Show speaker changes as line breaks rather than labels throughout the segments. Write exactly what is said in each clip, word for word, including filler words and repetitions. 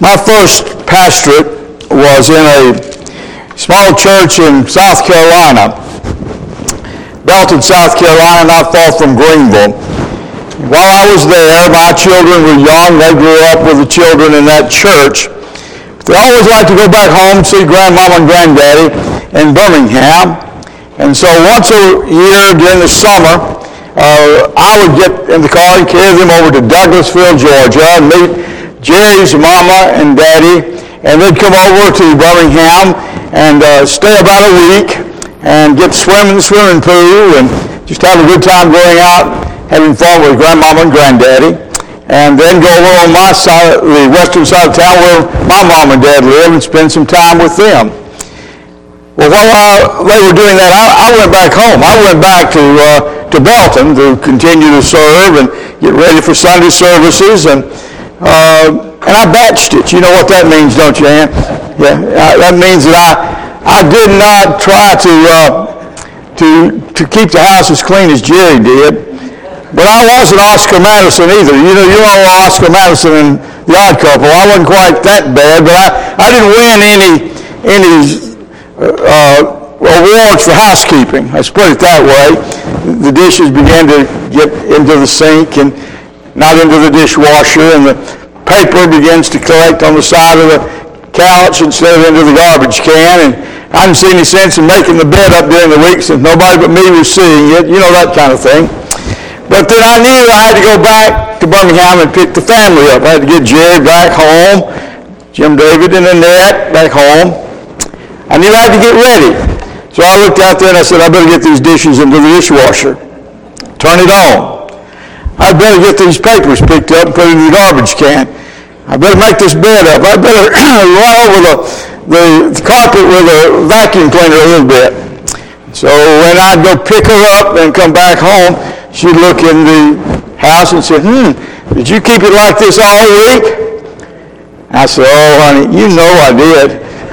My first pastorate was in a small church in South Carolina, Belton, South Carolina, not far from Greenville. While I was there, my children were young. They grew up with the children in that church. They always liked to go back home and see grandmama and granddaddy in Birmingham. And so once a year during the summer, uh, I would get in the car and carry them over to Douglasville, Georgia, and meet Jerry's mama and daddy, and they'd come over to Birmingham and uh, stay about a week and get to swim in the swimming pool and just have a good time going out, having fun with grandmama and granddaddy, and then go over on my side, the western side of town where my mom and dad live, and spend some time with them. Well, while I, they were doing that, I, I went back home. I went back to uh, to Belton to continue to serve and get ready for Sunday services, and Uh, and I batched it. You know what that means, don't you, Ann? Yeah, uh, that means that I I did not try to uh, to to keep the house as clean as Jerry did, but I wasn't Oscar Madison either. You know, you know Oscar Madison in The Odd Couple. I wasn't quite that bad, but I, I didn't win any any uh, awards for housekeeping. Let's put it that way. The dishes began to get into the sink and not into the dishwasher, and the paper begins to collect on the side of the couch instead of into the garbage can, and I didn't see any sense in making the bed up during the week since nobody but me was seeing it, you know, that kind of thing. But then I knew I had to go back to Birmingham and pick the family up. I had to get Jerry back home, Jim David and Annette back home. I knew I had to get ready. So I looked out there and I said, I better get these dishes into the dishwasher. Turn it on. I better get these papers picked up and put it in the garbage can. I better make this bed up. I better run over the, the, the carpet with a vacuum cleaner a little bit. So when I'd go pick her up and come back home, she'd look in the house and say, hmm, did you keep it like this all week? I said, oh, honey, you know I did.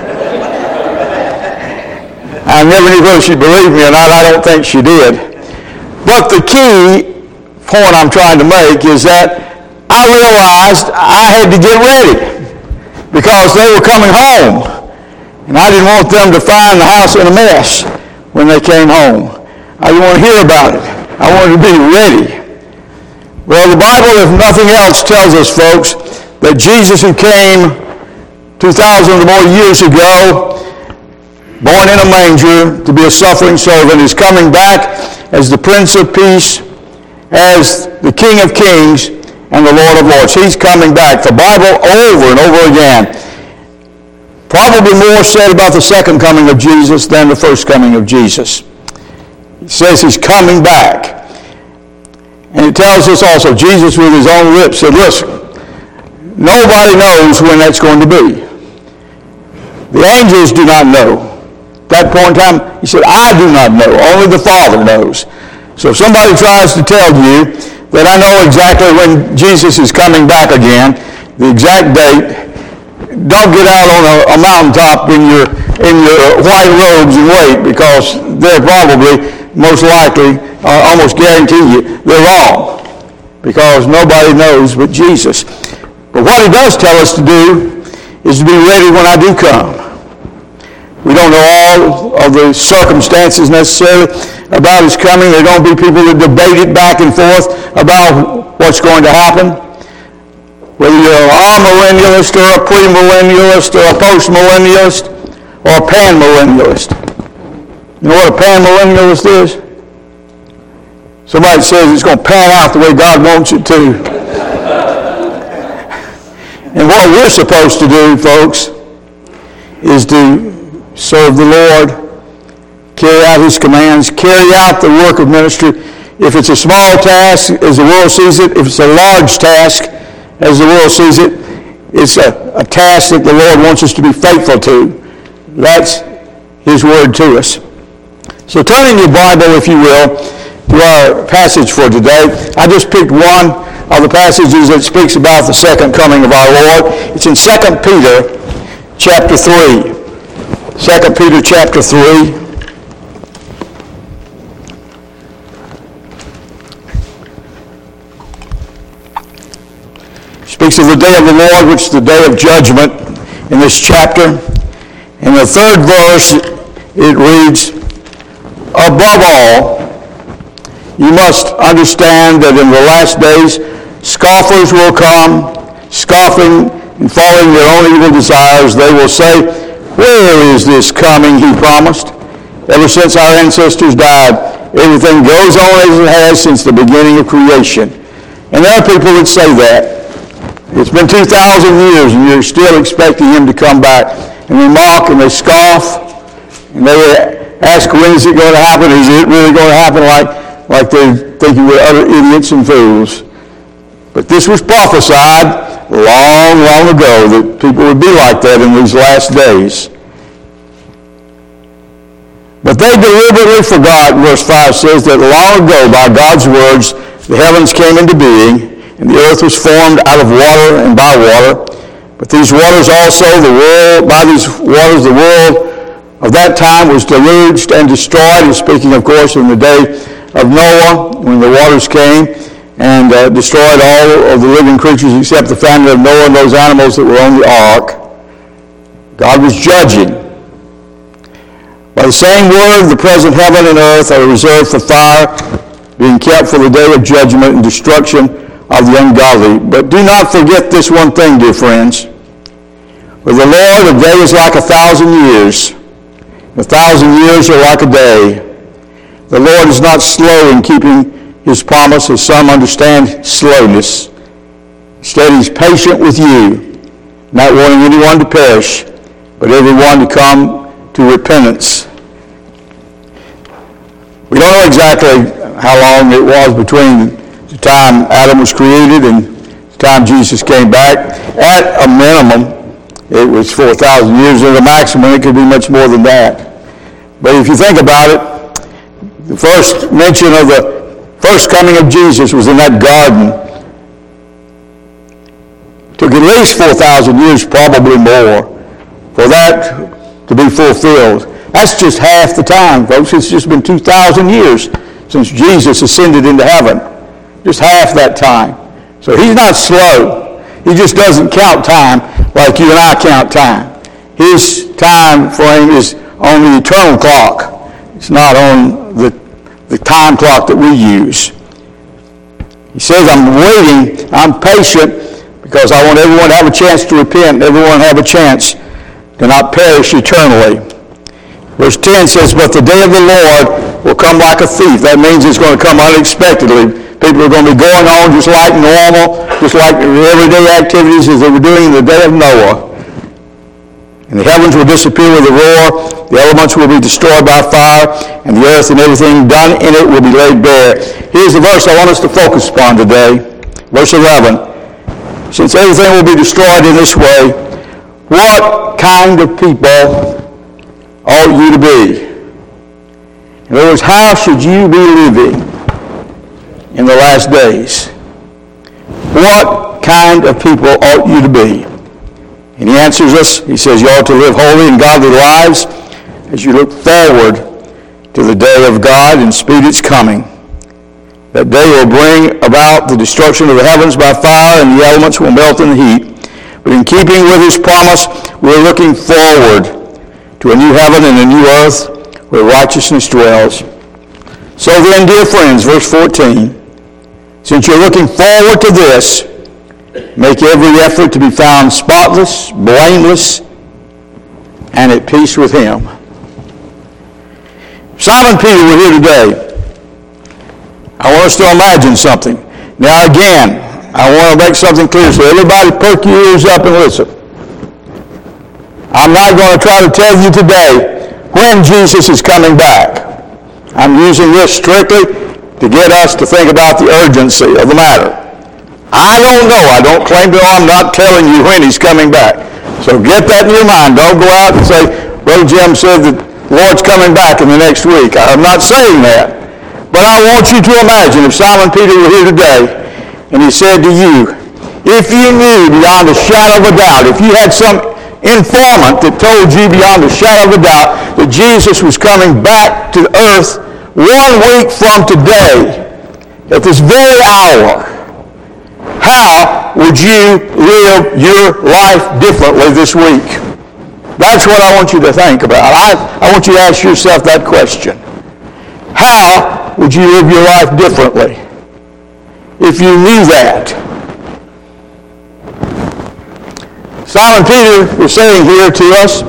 I never knew whether she'd believe me or not. I don't think she did. But the key point I'm trying to make is that I realized I had to get ready because they were coming home, and I didn't want them to find the house in a mess when they came home. I didn't want to hear about it. I wanted to be ready. Well, the Bible, if nothing else, tells us, folks, that Jesus, who came two thousand or more years ago, born in a manger to be a suffering servant, is coming back as the Prince of Peace, as the King of Kings and the Lord of Lords. He's coming back. The Bible over and over again. Probably more said about the second coming of Jesus than the first coming of Jesus. It says he's coming back. And it tells us also, Jesus with his own lips said, listen, nobody knows when that's going to be. The angels do not know. At that point in time, he said, I do not know. Only the Father knows. So if somebody tries to tell you that I know exactly when Jesus is coming back again, the exact date, don't get out on a, a mountaintop in your in your white robes and wait, because they're probably, most likely, uh, almost guarantee you, they're wrong, because nobody knows but Jesus. But what he does tell us to do is to be ready when I do come. We don't know all of the circumstances necessarily about his coming. There are going to be people that debate it back and forth about what's going to happen. Whether you're an amillennialist or a premillennialist or a postmillennialist or a panmillennialist. You know what a panmillennialist is? Somebody says it's going to pan out the way God wants it to. And what we're supposed to do, folks, is to serve the Lord, carry out his commands, carry out the work of ministry. If it's a small task, as the world sees it, if it's a large task, as the world sees it, it's a, a task that the Lord wants us to be faithful to. That's his word to us. So turn in your Bible, if you will, to our passage for today. I just picked one of the passages that speaks about the second coming of our Lord. It's in Second Peter chapter three. Second Peter chapter three. speaks of the day of the Lord, which is the day of judgment in this chapter. In the third verse, it reads, above all, you must understand that in the last days, scoffers will come, scoffing and following their own evil desires. They will say, where is this coming he promised? Ever since our ancestors died, everything goes on as it has since the beginning of creation. And there are people that say that. It's been two thousand years and you're still expecting him to come back. And they mock and they scoff and they ask, when is it going to happen? Is it really going to happen? Like, like they're thinking we're utter idiots and fools. But this was prophesied long, long ago that people would be like that in these last days. But they deliberately forgot, verse five says, that long ago by God's words the heavens came into being, and the earth was formed out of water and by water. But these waters also, the world, by these waters the world of that time was deluged and destroyed. And speaking, of course, in the day of Noah, when the waters came and uh, destroyed all of the living creatures except the family of Noah and those animals that were on the ark. God was judging. By the same word, the present heaven and earth are reserved for fire, being kept for the day of judgment and destruction of the ungodly. But do not forget this one thing, dear friends. With the Lord, a day is like a thousand years. A thousand years are like a day. The Lord is not slow in keeping his promise, as some understand slowness. Instead, he's patient with you, not wanting anyone to perish, but everyone to come to repentance. We don't know exactly how long it was between the time Adam was created and the time Jesus came back. At a minimum, it was four thousand years. At a maximum, it could be much more than that. But if you think about it, the first mention of the first coming of Jesus was in that garden. It took at least four thousand years, probably more, for that to be fulfilled. That's just half the time, folks. It's just been two thousand years since Jesus ascended into heaven. Just half that time. So he's not slow. He just doesn't count time like you and I count time. His time frame is on the eternal clock. It's not on the, the time clock that we use. He says, I'm waiting, I'm patient, because I want everyone to have a chance to repent, everyone to have a chance to not perish eternally. Verse ten says, but the day of the Lord will come like a thief. That means it's going to come unexpectedly. People are going to be going on just like normal, just like everyday activities as they were doing in the day of Noah. And the heavens will disappear with a roar, the elements will be destroyed by fire, and the earth and everything done in it will be laid bare. Here's the verse I want us to focus upon today. Verse eleven. Since everything will be destroyed in this way, what kind of people ought you to be? In other words, how should you be living in the last days? What kind of people ought you to be? And he answers us, he says, you ought to live holy and godly lives as you look forward to the day of God and speed its coming. That day will bring about the destruction of the heavens by fire, and the elements will melt in the heat. But in keeping with his promise, we're looking forward to a new heaven and a new earth where righteousness dwells. So then, dear friends, verse fourteen, since you're looking forward to this, make every effort to be found spotless, blameless, and at peace with him. Simon Peter were here today. I want us to imagine something. Now again, I want to make something clear, so everybody perk your ears up and listen. I'm not going to try to tell you today when Jesus is coming back. I'm using this strictly to get us to think about the urgency of the matter. I don't know. I don't claim to know. I'm not telling you when he's coming back. So get that in your mind. Don't go out and say, Brother Jim said that the Lord's coming back in the next week. I'm not saying that. But I want you to imagine if Simon Peter were here today and he said to you, if you knew beyond a shadow of a doubt, if you had some informant that told you beyond a shadow of a doubt that Jesus was coming back to earth one week from today, at this very hour, how would you live your life differently this week? That's what I want you to think about. I, I want you to ask yourself that question. How would you live your life differently if you knew that? Simon Peter was saying here to us,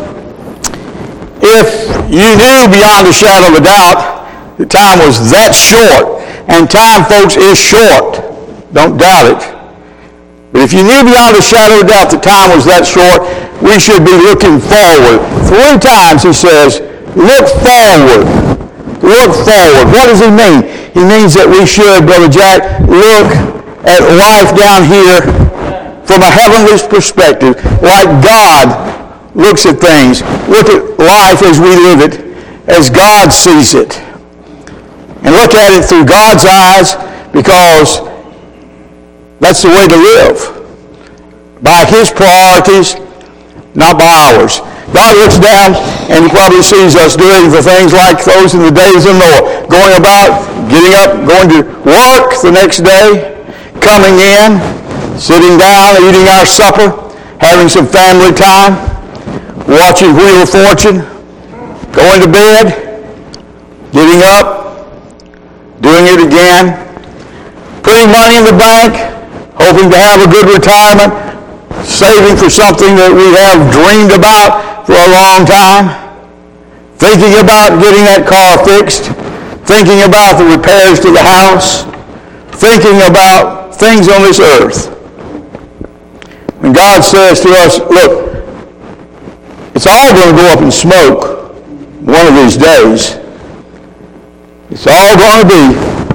if you knew beyond a shadow of a doubt that time was that short, and time, folks, is short, don't doubt it. But if you knew beyond a shadow of a doubt that time was that short, we should be looking forward. Three times he says, look forward. Look forward. What does he mean? He means that we should, Brother Jack, look at life down here from a heavenly perspective, like God looks at things. Look at life as we live it, as God sees it. And look at it through God's eyes, because that's the way to live. By his priorities, not by ours. God looks down and he probably sees us doing the things like those in the days of Noah. Going about, getting up, going to work the next day, coming in, sitting down, eating our supper, having some family time, watching Wheel of Fortune, going to bed, getting up, doing it again, putting money in the bank, hoping to have a good retirement, saving for something that we have dreamed about for a long time, thinking about getting that car fixed, thinking about the repairs to the house, thinking about things on this earth. When God says to us, look, it's all going to go up in smoke one of these days. It's all going to be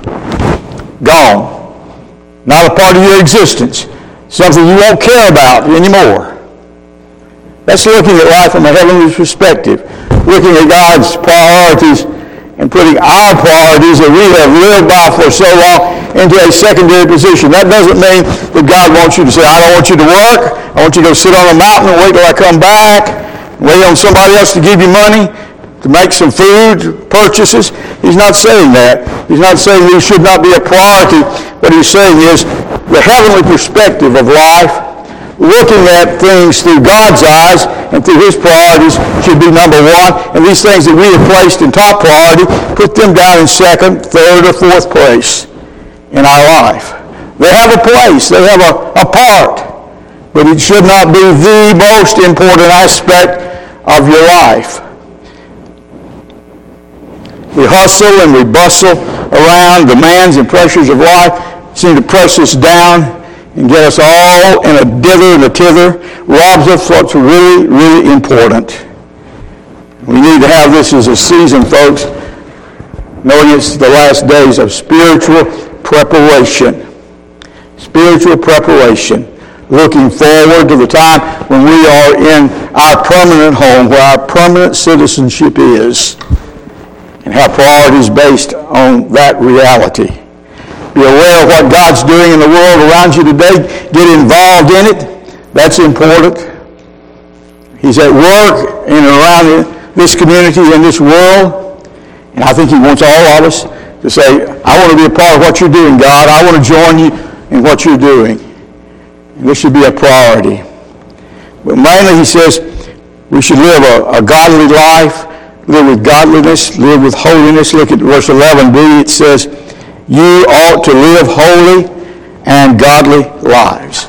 gone. Not a part of your existence. Something you won't care about anymore. That's looking at life from a heavenly perspective. Looking at God's priorities and putting our priorities that we have lived by for so long into a secondary position. That doesn't mean that God wants you to say, I don't want you to work. I want you to go sit on a mountain and wait till I come back. Wait on somebody else to give you money to make some food purchases. He's not saying that. He's not saying these should not be a priority. What he's saying is the heavenly perspective of life, looking at things through God's eyes and through his priorities should be number one. And these things that we have placed in top priority, put them down in second, third, or fourth place in our life. They have a place. They have a, a part. But it should not be the most important aspect of your life. We hustle and we bustle around. Demands and pressures of life seem to press us down and get us all in a dither and a tither, robs us what's really, really important. We need to have this as a season, folks, knowing it's the last days of spiritual preparation. Spiritual preparation. Looking forward to the time when we are in our permanent home, where our permanent citizenship is, and have priorities based on that reality. Be aware of what God's doing in the world around you today. Get involved in it. That's important. He's at work in and around this community and this world. And I think he wants all of us to say, I want to be a part of what you're doing, God. I want to join you in what you're doing. And this should be a priority. But mainly he says we should live a, a godly life, live with godliness, live with holiness. Look at verse eleven b. It says, you ought to live holy and godly lives.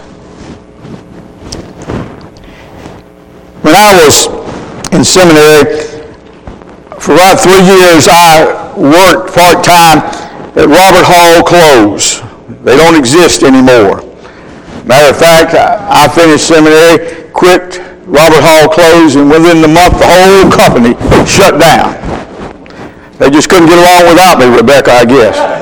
When I was in seminary, for about three years, I worked part-time at Robert Hall Clothes. They don't exist anymore. Matter of fact, I finished seminary, quit Robert Hall Clothes, and within the month, the whole company shut down. They just couldn't get along without me, Rebecca, I guess.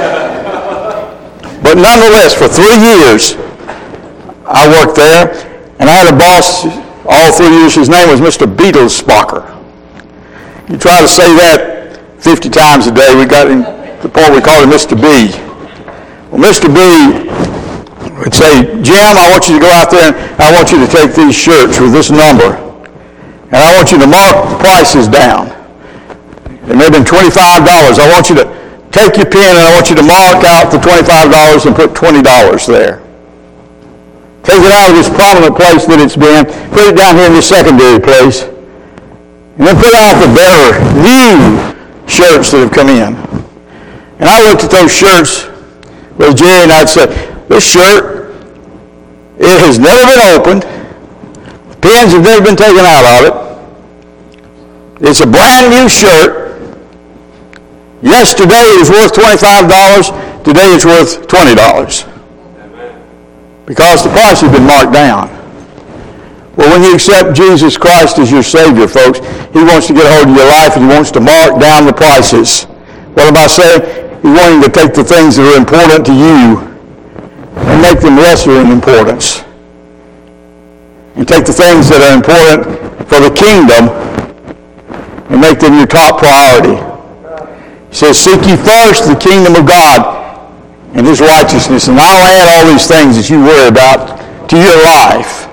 But nonetheless, for three years, I worked there, and I had a boss all three years. His name was Mister Beetlespacher. You try to say that fifty times a day, we got him to the point we called him Mister B. Well, Mister B would say, Jim, I want you to go out there and I want you to take these shirts with this number, and I want you to mark the prices down. It may have been twenty-five dollars. I want you to take your pen and I want you to mark out the twenty-five dollars and put twenty dollars there. Take it out of this prominent place that it's been, put it down here in this secondary place, and then put out the better, new shirts that have come in. And I looked at those shirts with Jerry, and I'd say, this shirt, it has never been opened. The pins have never been taken out of it. It's a brand new shirt. Yesterday it was worth twenty-five dollars. Today it's worth twenty dollars. Because the price has been marked down. Well, when you accept Jesus Christ as your Savior, folks, He wants to get a hold of your life and He wants to mark down the prices. What am I saying? He's wanting to take the things that are important to you and make them lesser in importance. And take the things that are important for the kingdom and make them your top priority. He says, seek ye first the kingdom of God and His righteousness, and I'll add all these things that you worry about to your life.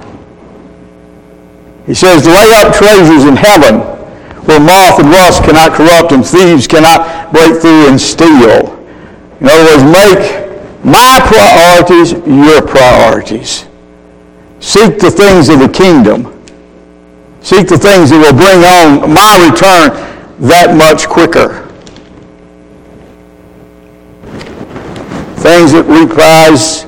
He says, lay up treasures in heaven where moth and rust cannot corrupt and thieves cannot break through and steal. In other words, make my priorities your priorities. Seek the things of the kingdom. Seek the things that will bring on my return that much quicker. Things that reprise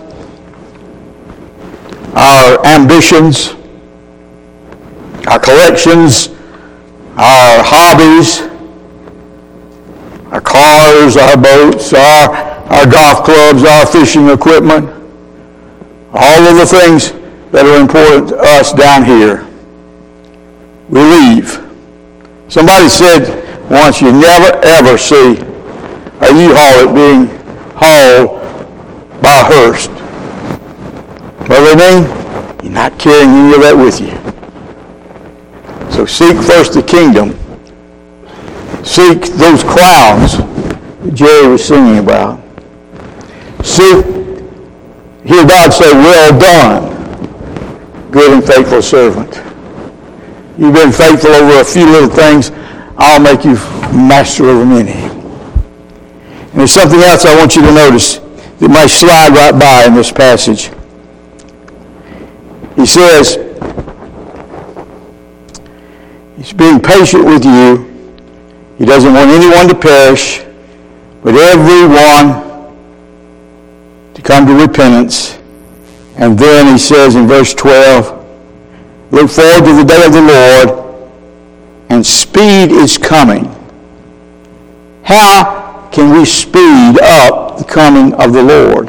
our ambitions, our collections, our hobbies, our cars, our boats, our, our golf clubs, our fishing equipment, all of the things that are important to us down here. We leave. Somebody said once, you never ever see a U-Haul being hauled by a hearse. What do they mean? You're not carrying any of that with you. So seek first the kingdom. Seek those crowns that Jerry was singing about. Seek, hear God say, well done, good and faithful servant. You've been faithful over a few little things. I'll make you master over many. And there's something else I want you to notice that might slide right by in this passage. He says, He's being patient with you. He doesn't want anyone to perish, but everyone to come to repentance. And then he says in verse twelve, look forward to the day of the Lord, and speed is coming. How can we speed up the coming of the Lord?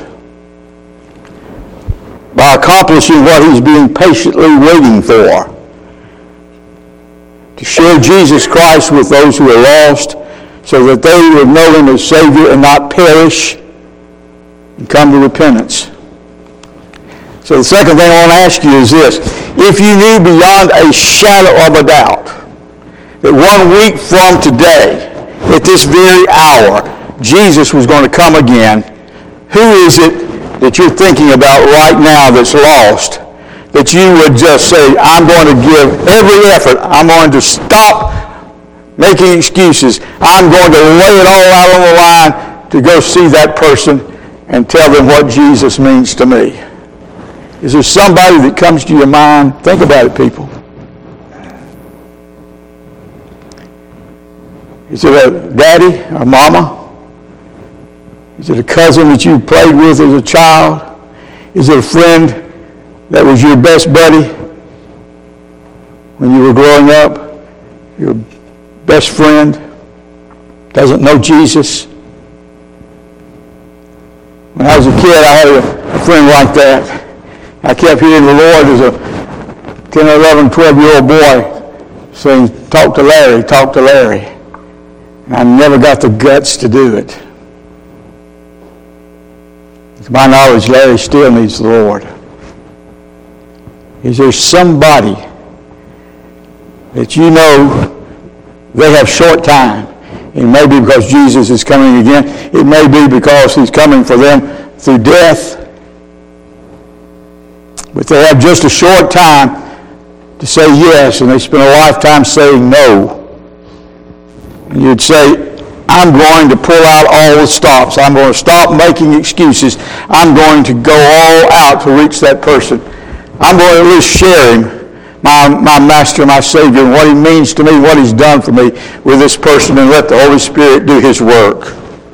By accomplishing what He's being patiently waiting for. To share Jesus Christ with those who are lost, so that they would know Him as Savior and not perish and come to repentance. So the second thing I want to ask you is this. If you knew beyond a shadow of a doubt that one week from today, at this very hour, Jesus was going to come again, who is it that you're thinking about right now that's lost, that you would just say, I'm going to give every effort. I'm going to stop making excuses. I'm going to lay it all out on the line to go see that person and tell them what Jesus means to me. Is there somebody that comes to your mind? Think about it, people. Is it a daddy or mama? Is it a cousin that you played with as a child? Is it a friend that was your best buddy when you were growing up? Your best friend doesn't know Jesus? When I was a kid, I had a, a friend like that. I kept hearing the Lord as a ten, eleven, twelve-year-old boy saying, talk to Larry, talk to Larry. And I never got the guts to do it. To my knowledge, Larry still needs the Lord. Is there somebody that you know they have short time? It may be because Jesus is coming again. It may be because He's coming for them through death. But they have just a short time to say yes, and they spend a lifetime saying no. And you'd say, I'm going to pull out all the stops. I'm going to stop making excuses. I'm going to go all out to reach that person I'm going to at least share him, my, my Master, my Savior, and what he means to me, what he's done for me with this person, and let the Holy Spirit do his work.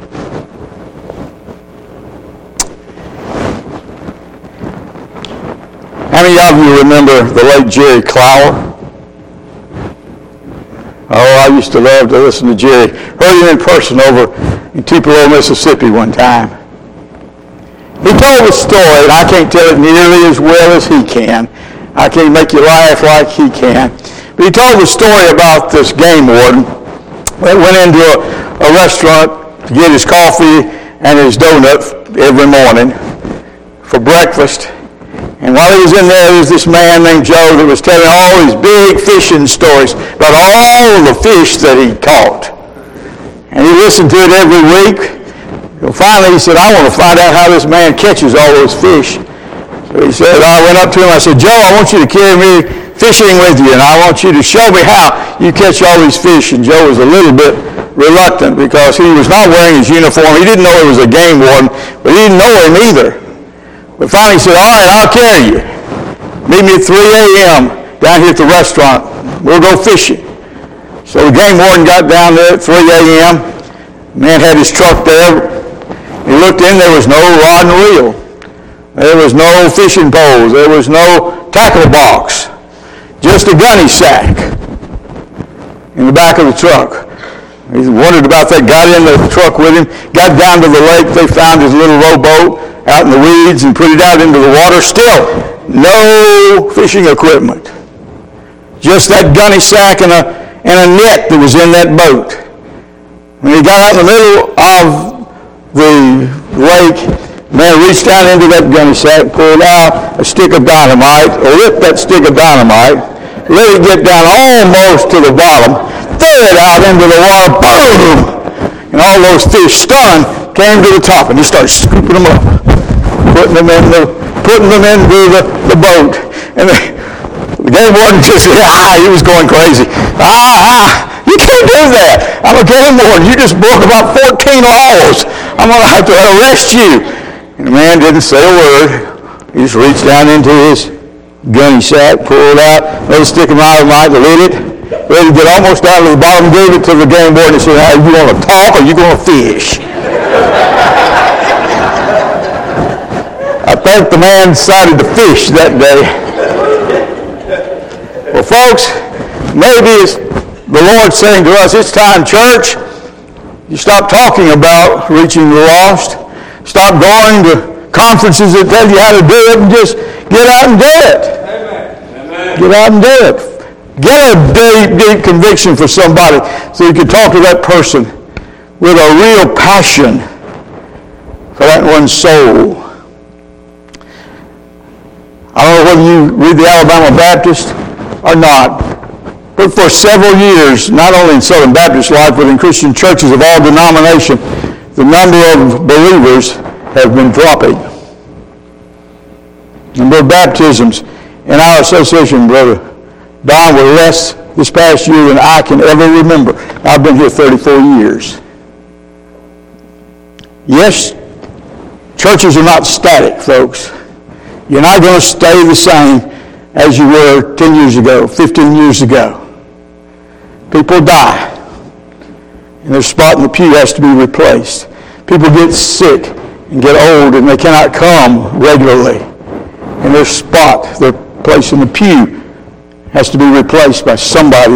How many of you remember the late Jerry Clower? Oh, I used to love to listen to Jerry. Heard him in person over in Tupelo, Mississippi one time. He told a story, and I can't tell it nearly as well as he can. I can't make you laugh like he can. But he told a story about this game warden that went into a, a restaurant to get his coffee and his donut every morning for breakfast. And while he was in there, there was this man named Joe that was telling all these big fishing stories about all the fish that he caught. And he listened to it every week. Well, finally, he said, I want to find out how this man catches all those fish. So he said, I went up to him, I said, Joe, I want you to carry me fishing with you, and I want you to show me how you catch all these fish. And Joe was a little bit reluctant because he was not wearing his uniform. He didn't know he was a game warden, but he didn't know him either. But finally he said, all right, I'll carry you. Meet me at three a.m. down here at the restaurant. We'll go fishing. So the game warden got down there at three a.m. The man had his truck there. He looked in, there was no rod and reel. There was no fishing poles. There was no tackle box. Just a gunny sack in the back of the truck. He wondered about that, got in the truck with him, got down to the lake. They found his little rowboat out in the weeds and put it out into the water. Still, no fishing equipment. Just that gunny sack and a, and a net that was in that boat. When he got out in the middle of the lake, the man reached down into that gunny sack, pulled out a stick of dynamite, ripped that stick of dynamite, let it get down almost to the bottom, threw it out into the water, boom! And all those fish, stunned, came to the top, and he started scooping them up, putting them in the, putting them into the, the boat. And the, the game warden just, ah, he was going crazy. Ah, ah, you can't do that. I'm a game warden. You just broke about fourteen laws. I'm going to have to arrest you. And the man didn't say a word. He just reached down into his gunny sack, pulled out, let it stick him out of the lit it, let it get almost down to the bottom, gave it to the game warden and said, hey, you want to talk or you going to fish? I think the man decided to fish that day. Well, folks, maybe it's the Lord saying to us, it's time, church, you stop talking about reaching the lost. Stop going to conferences that tell you how to do it and just get out and do it. Amen. Get out and do it. Get a deep, deep conviction for somebody so you can talk to that person with a real passion for that one's soul. I don't know whether you read the Alabama Baptist or not, but for several years, not only in Southern Baptist life, but in Christian churches of all denominations, the number of believers have been dropping. The number of baptisms in our association, Brother Don, were less this past year than I can ever remember. I've been here thirty-four years. Yes, churches are not static, folks. You're not going to stay the same as you were ten years ago, fifteen years ago. People die, and their spot in the pew has to be replaced. People get sick and get old, and they cannot come regularly. And their spot, their place in the pew, has to be replaced by somebody.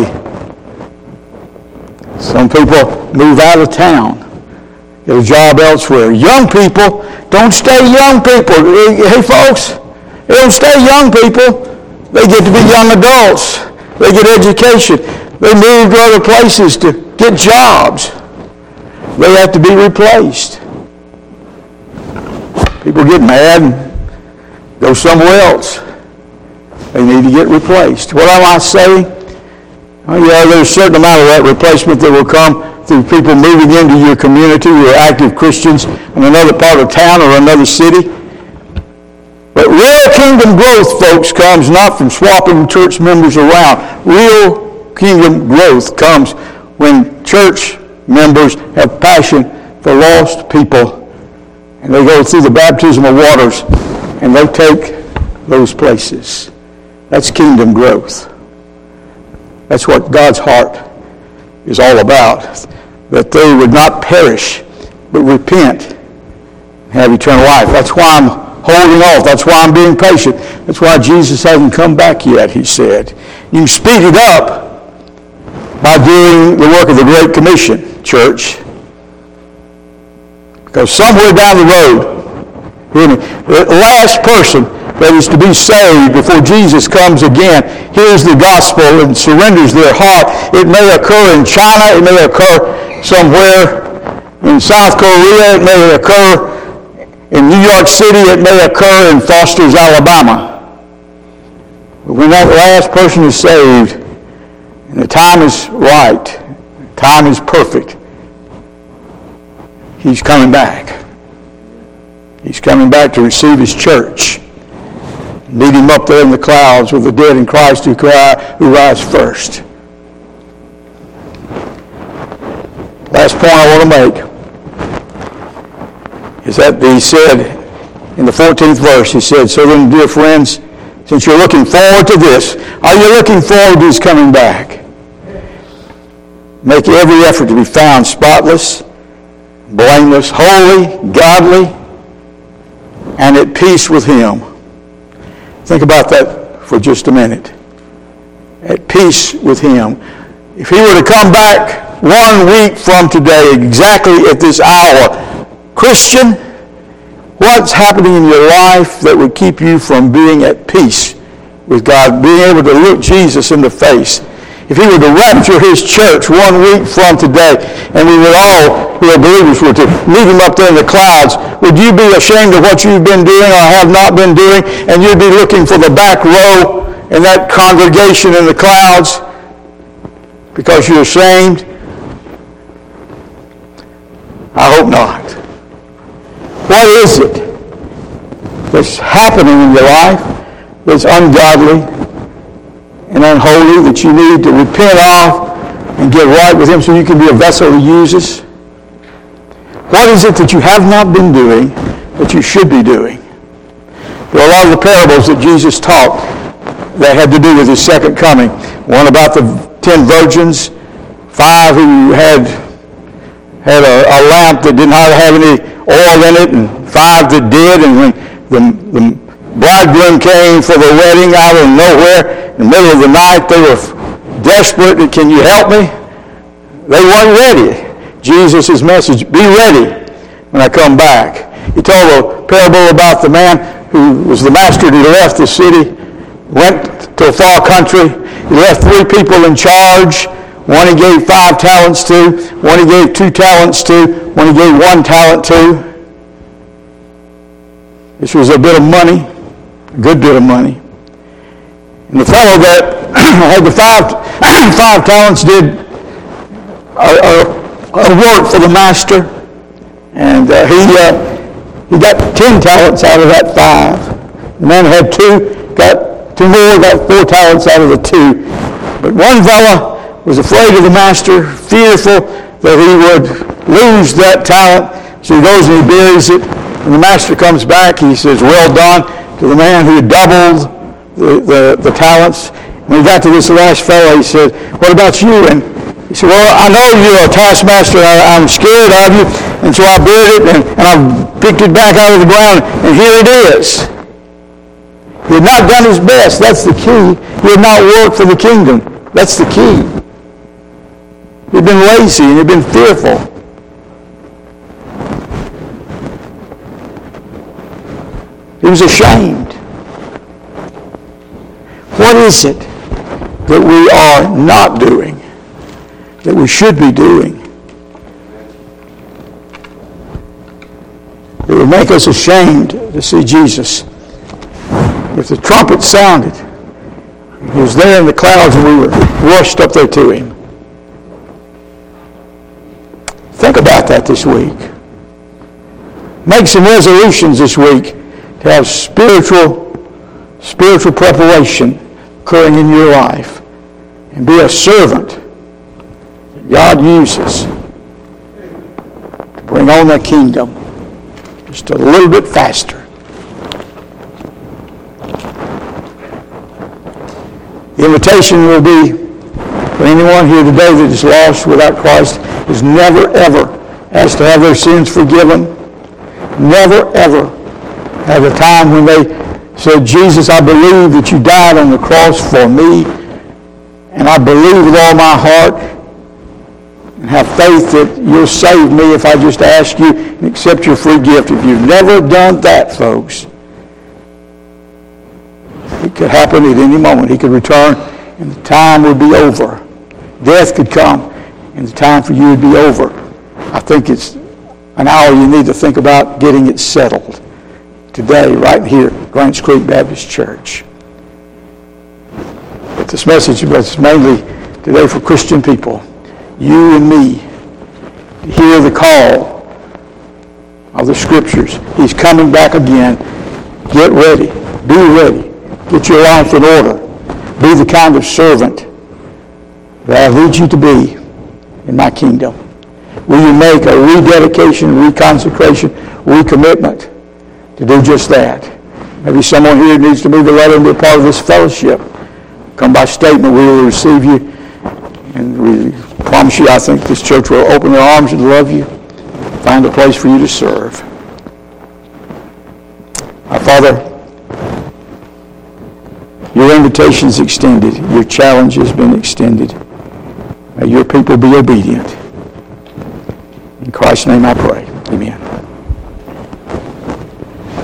Some people move out of town, get a job elsewhere. Young people don't stay young people. Hey, folks, they don't stay young people. They get to be young adults. They get education. They move to other places to get jobs. They have to be replaced. People get mad and go somewhere else. They need to get replaced. What am I saying? Oh, yeah, there's a certain amount of that replacement that will come through people moving into your community who are active Christians in another part of town or another city. But real kingdom growth, folks, comes not from swapping church members around. Real kingdom growth comes when church members have passion for lost people. And they go through the baptismal waters and they take those places. That's kingdom growth. That's what God's heart is all about, that they would not perish, but repent and have eternal life. That's why I'm holding off. That's why I'm being patient. That's why Jesus hasn't come back yet, he said. You can speed it up by doing the work of the Great Commission, church. Because somewhere down the road, hear me, the last person that is to be saved before Jesus comes again hears the gospel and surrenders their heart. It may occur in China. It may occur somewhere in South Korea. It may occur in New York City. It may occur in Foster's, Alabama. But when that last person is saved, and the time is right, the time is perfect, he's coming back. He's coming back to receive his church. Lead him up there in the clouds with the dead in Christ who, cry, who rise first. Last point I want to make is that he said in the fourteenth verse, he said, so then, dear friends, since you're looking forward to this, are you looking forward to his coming back? Make every effort to be found spotless, blameless, holy, godly, and at peace with him. Think about that for just a minute. At peace with him. If he were to come back one week from today, exactly at this hour, Christian, what's happening in your life that would keep you from being at peace with God, being able to look Jesus in the face? If he were to rapture his church one week from today, and we would all, who are believers, were to leave him up there in the clouds, would you be ashamed of what you've been doing or have not been doing, and you'd be looking for the back row in that congregation in the clouds because you're ashamed? I hope not. What is it that's happening in your life that's ungodly and unholy that you need to repent of and get right with him so you can be a vessel he uses? What is it that you have not been doing that you should be doing? There are a lot of the parables that Jesus taught that had to do with his second coming. One about the ten virgins, five who had had a, a lamp that didn't hardly have any oil in it, and five that did, and when the, the bridegroom came for the wedding out of nowhere, in the middle of the night, they were desperate. Can you help me? They weren't ready. Jesus' message, be ready when I come back. He told a parable about the man who was the master who left the city, went to a far country. He left three people in charge. One he gave five talents to, one he gave two talents to, one he gave one talent to. This was a bit of money, a good bit of money. And the fellow that had the five, five talents did a, a, a work for the master, and uh, he uh, he got ten talents out of that five. The man who had two got two more, got four talents out of the two. But one fellow was afraid of the master, fearful that he would lose that talent, so he goes and he buries it. When the master comes back, he says, well done, to the man who doubled the, the, the talents. When he got to this last fellow, he said, what about you? And he said, well, I know you're a taskmaster. I, I'm scared of you, and so I buried it, and, and I picked it back out of the ground, and here it is. He had not done his best. That's the key. He had not worked for the kingdom. That's the key. He'd been lazy and he'd been fearful. He was ashamed. What is it that we are not doing that we should be doing that would make us ashamed to see Jesus? If the trumpet sounded, he was there in the clouds and we were rushed up there to him. Think about that this week. Make some resolutions this week to have spiritual, spiritual preparation occurring in your life, and be a servant that God uses to bring on the kingdom just a little bit faster. The invitation will be for anyone here today that is lost without Christ, is never, ever asked to have their sins forgiven. Never, ever have a time when they said, Jesus, I believe that you died on the cross for me, and I believe with all my heart and have faith that you'll save me if I just ask you and accept your free gift. If you've never done that, folks, it could happen at any moment. He could return and the time would be over. Death could come and the time for you would be over. I think it's an hour you need to think about getting it settled today, right here at Grants Creek Baptist Church. But this message is mainly today for Christian people, you and me, to hear the call of the Scriptures. He's coming back again. Get ready. Be ready. Get your life in order. Be the kind of servant that I lead you to be in my kingdom. Will you make a rededication, reconsecration, recommitment to do just that? Maybe someone here needs to move a letter and be a part of this fellowship. Come by statement, we will receive you. And we promise you, I think this church will open their arms and love you, find a place for you to serve. Our Father, your invitation is extended. Your challenge has been extended. May your people be obedient. In Christ's name I pray. Amen.